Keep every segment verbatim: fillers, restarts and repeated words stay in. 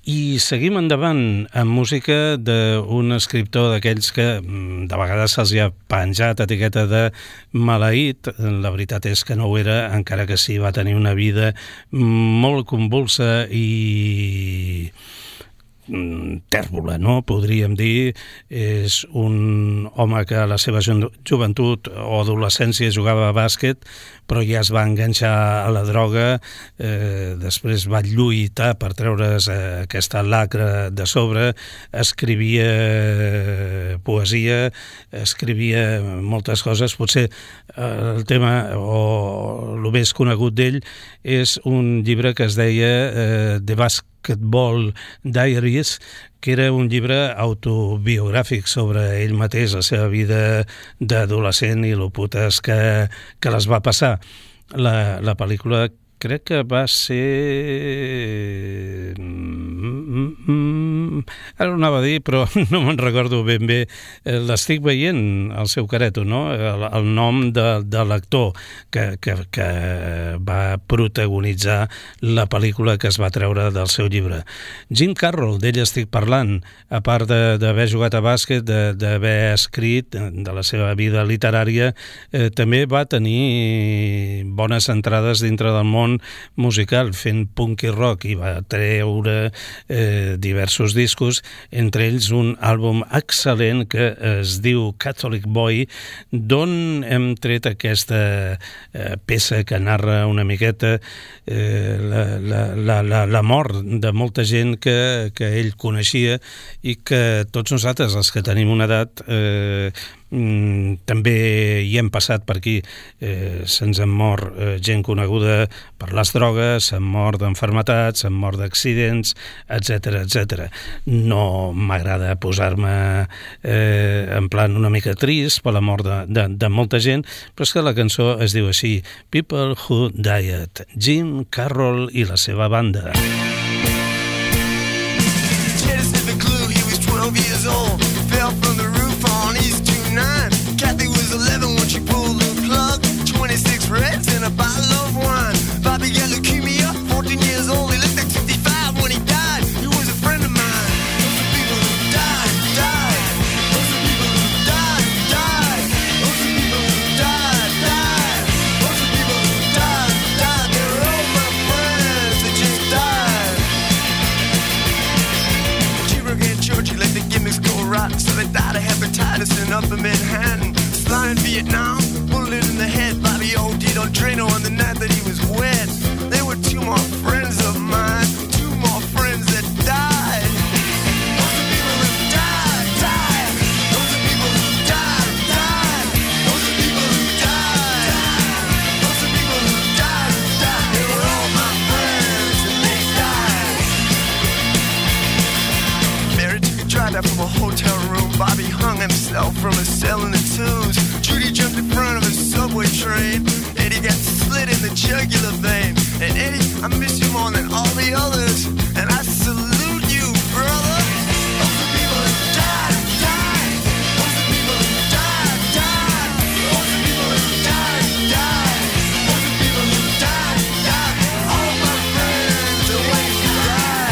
I seguim endavant amb música d'un escriptor d'aquells que de vegades se'ls ha penjat etiqueta de maleït. La veritat és que no ho era, encara que sí va tenir una vida molt convulsa i tèrbola, no? Podríem dir. És un home que a la seva joventut o adolescència jugava a bàsquet, però ja es va enganxar a la droga, eh, després va lluitar per treure's eh, aquesta lacra de sobre, escrivia poesia, escrivia moltes coses. Potser eh, el tema o el més conegut d'ell és un llibre que es deia eh, The Basketball Diaries, que era un llibre autobiogràfic sobre ell mateix, la seva vida d'adolescent i lo putes que, que les va passar. La, la pel·lícula crec que va ser... Ara ho anava a dir, però no me'n recordo ben bé. L'estic veient, el seu careto, no? El, el nom de, de l'actor que, que, que va protagonitzar la pel·lícula que es va treure del seu llibre. Jim Carroll, d'ell estic parlant, a part d'haver jugat a bàsquet, d'haver escrit, de la seva vida literària, eh, també va tenir bones entrades dintre del món musical, fent punk i rock, i va treure eh, diversos discos, entre ells un àlbum excel·lent que es diu Catholic Boy, d'on hem tret aquesta eh, peça que narra una miqueta eh, la, la, la, la, la mort de molta gent que, que ell coneixia i que tots nosaltres, els que tenim una edat, eh, Mm, també hi hem passat per aquí. Eh, se'ns han mort eh, gent coneguda per les drogues, s'han mort d'enfermetats, s'han mort d'accidents, etcètera, etcètera. No m'agrada posar-me eh, en plan una mica trist per la mort de, de, de molta gent, però és que la cançó es diu així, People Who Died, Jim Carroll i la seva banda. Kathy was eleven when she pulled the plug. twenty-six reds and a bottle of wine. Bobby got leukemia, fourteen years old. He looked like fifty-five when he died. He was a friend of mine. Those are people who died, died. Those are people who died, died. Those are people who died, died. Those are people who died, died. They're all my friends that just died. Cheaper and Georgie let the gimmicks go rotten, so they died of hepatitis in Upper Manhattan. Flying in Vietnam, bullet in the head. Bobby O D'd on Drano on the night that he was wed. There were two more friends of mine, two more friends that died. Those are people who died, died. Those are people who died, died. Those are people who died, died. Those are people who died, died. They were all my friends and they died. Mary took a drive out from a hotel room. Bobby hung himself from a cell in the twos. Judy jumped in front of a subway train. Eddie got slit in the jugular vein. And Eddie, I miss you more than all the others. And I salute you, brother. Those are people who died, died. Those are people who died, died. Those are people who died, died. Those are people who died, died. All my friends are waiting to die.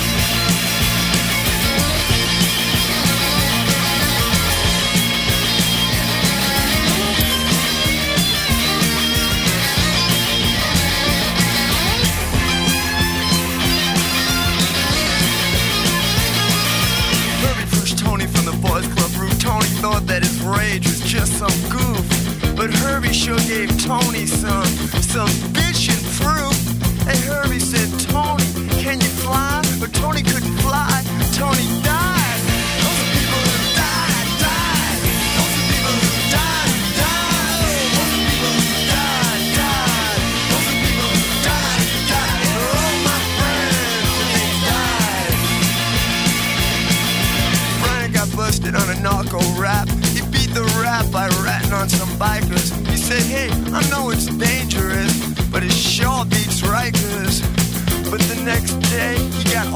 Tony thought that his rage was just some goof, but Herbie sure gave Tony some, some bitchin' proof. And Herbie said, Tony, can you fly? But Tony couldn't fly. Tony died. Those are people who died, died. Those are people who died, died. Those are people who died, died. Those are people who died, died. They're all my friends and they died. Brian got busted on a narco rap. He beat the rap by ratting on some bikers. He said, hey, I know it's dangerous, but it sure beats Rikers. But the next day, he got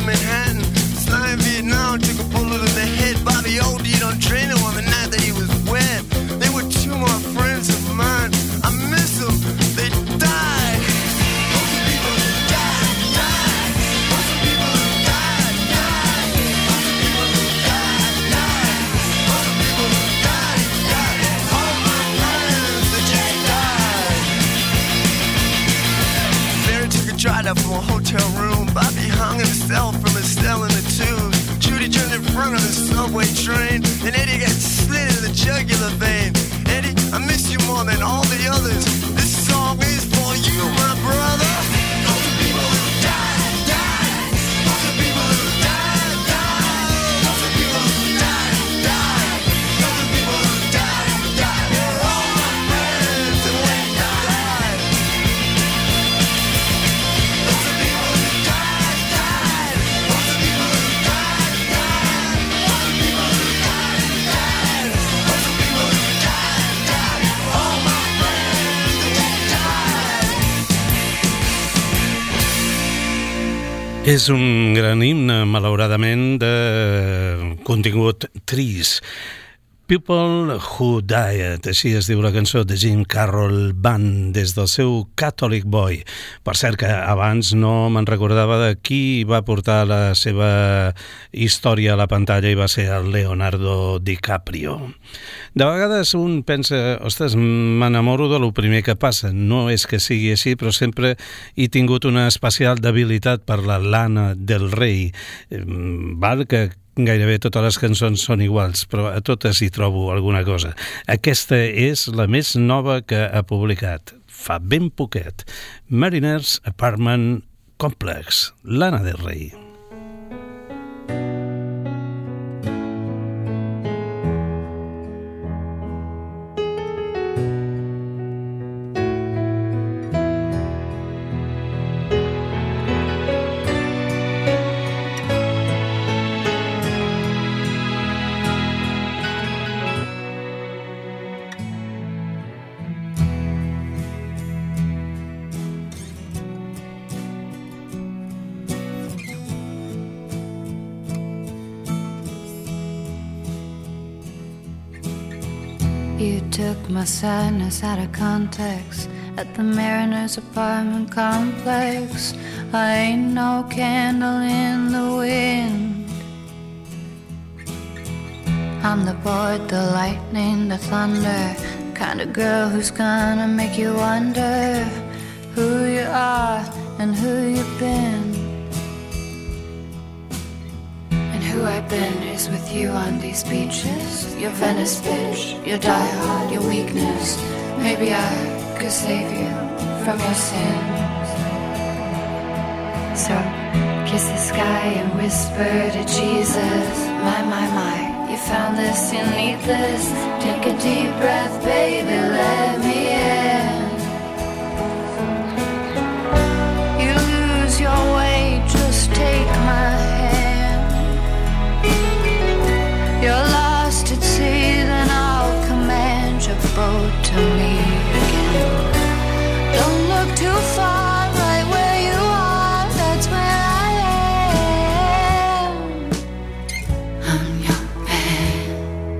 Manhattan. Flying Vietnam, took a bullet in the head. Bobby OD'd on Drano on the night that he was wet. They were two more friends of mine. I miss them, they died. Those are people who died, died. Those are people who died, died. Those are people who died, died. Those are people who died, died. All my friends, they just died. Mary took a drive out from a hotel room. Bobby hung himself from a cell in the tube. Judy turned in front of the subway train, and Eddie got slit in the jugular vein. Eddie, I miss you more than all the others. This song is for you, my brother. Those are people who died, died. Those are people who died, died. Those are people who died, died. Those are people who died, died. They're all my friends, and they died. Those are people who died, died. Those are people who died, died. Those are people who died, died. Those are people who died, died. All my friends, and they died. És un gran himne, malauradament, de contingut trist. People Who Died, així es diu la cançó de Jim Carroll Band des del seu Catholic Boy. Per cert que abans no me'n recordava de qui va portar la seva història a la pantalla i va ser el Leonardo DiCaprio. De vegades un pensa, ostres, m'enamoro de lo primer que passa. No és que sigui així, però sempre he tingut una especial debilitat per la Lana del Rei. Val que gairebé totes les cançons són iguals, però a totes hi trobo alguna cosa. Aquesta és la més nova que ha publicat, fa ben poquet. Mariners Apartment Complex, Lana del Rei. You took my sadness out of context at the Mariners Apartment Complex. I ain't no candle in the wind. I'm the board, the lightning, the thunder, kind of girl who's gonna make you wonder who you are and who you've been. Who I've been is with you on these beaches. Your Venice bitch, your diehard, your weakness. Maybe I could save you from your sins. So kiss the sky and whisper to Jesus. My, my, my, you found this, you need this. Take a deep breath, baby, let me in. You lose your way, just take my hand. You're lost at sea, then I'll command your boat to me again. Don't look too far, right where you are, that's where I am. I'm your man.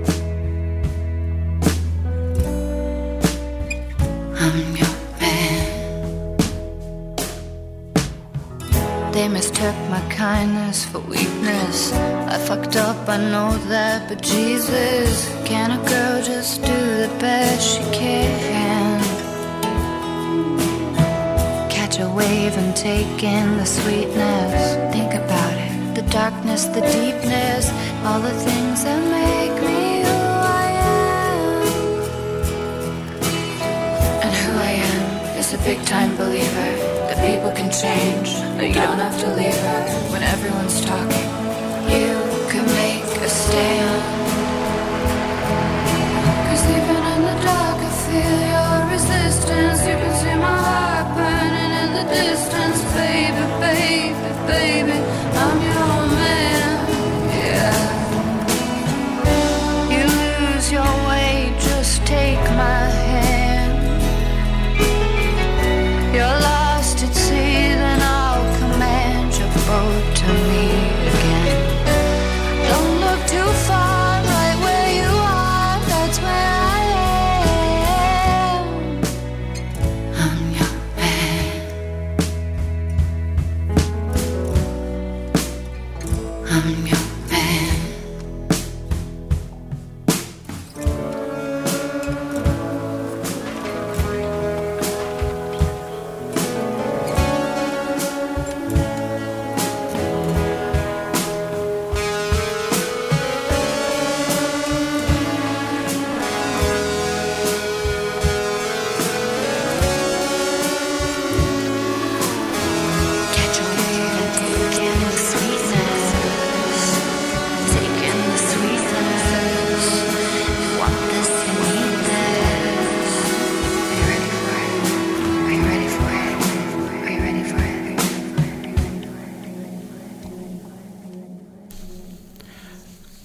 I'm your man. They mistook my kindness for weakness. I fucked up, I know that, but Jesus, can a girl just do the best she can? Catch a wave and take in the sweetness. Think about it, the darkness, the deepness, all the things that make me who I am. And who I am is a big time believer that people can change, that you don't have to leave her when everyone's talking. You can make a stand. 'Cause even in the dark I feel your resistance. You can see my heart burning in the distance. Baby, baby, baby, I'm your man, yeah. You lose your way, just take my hand. You're lost at sea, then I'll command your boat to me.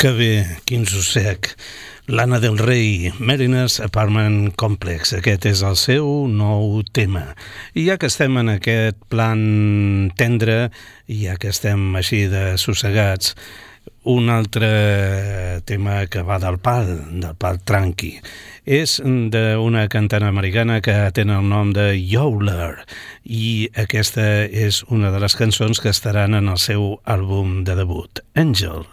Que bé, quin sossec. Lana del Rey, Mariners Apartment Complex. Aquest és el seu nou tema. I ja que estem en aquest plan tendre, i ja que estem així de sossegats, un altre tema que va del pal, del pal tranqui. És d'una cantant americana que té el nom de Yowler, i aquesta és una de les cançons que estaran en el seu àlbum de debut, Angel.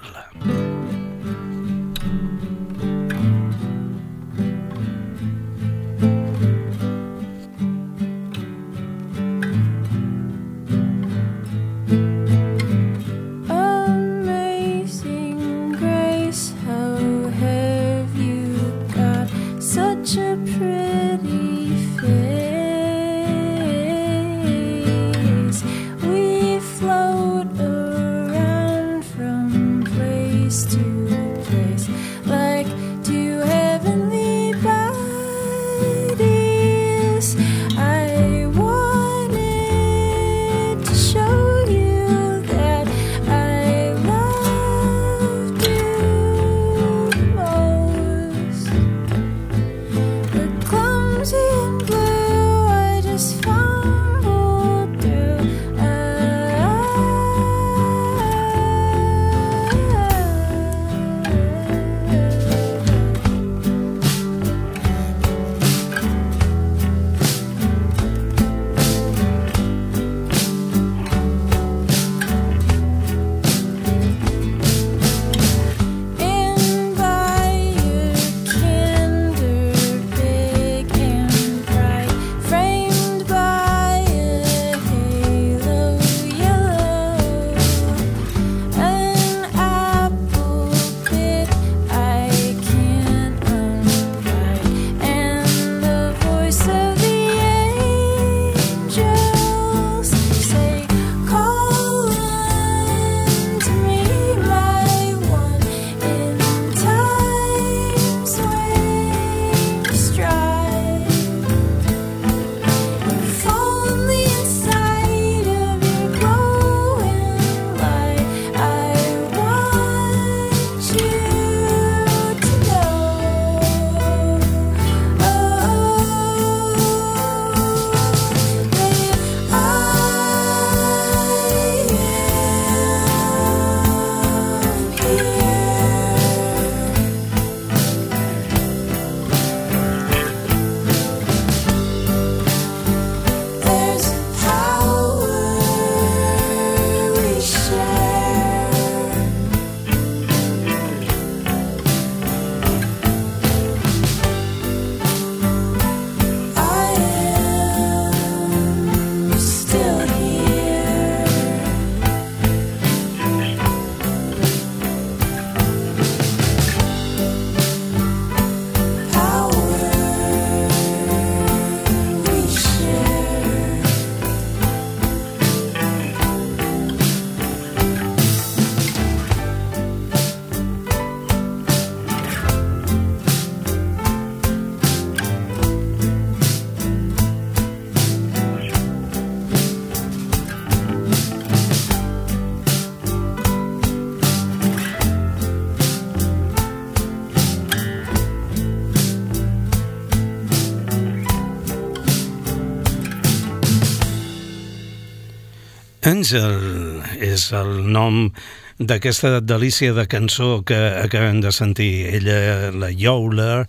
Angel és el nom d'aquesta delícia de cançó que acabem de sentir. Ella, la Yowler,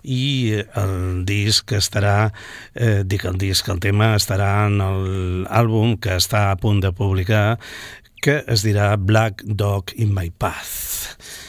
i el disc estarà, eh, dic el disc, el tema estarà en l'àlbum que està a punt de publicar, que es dirà Black Dog in My Path.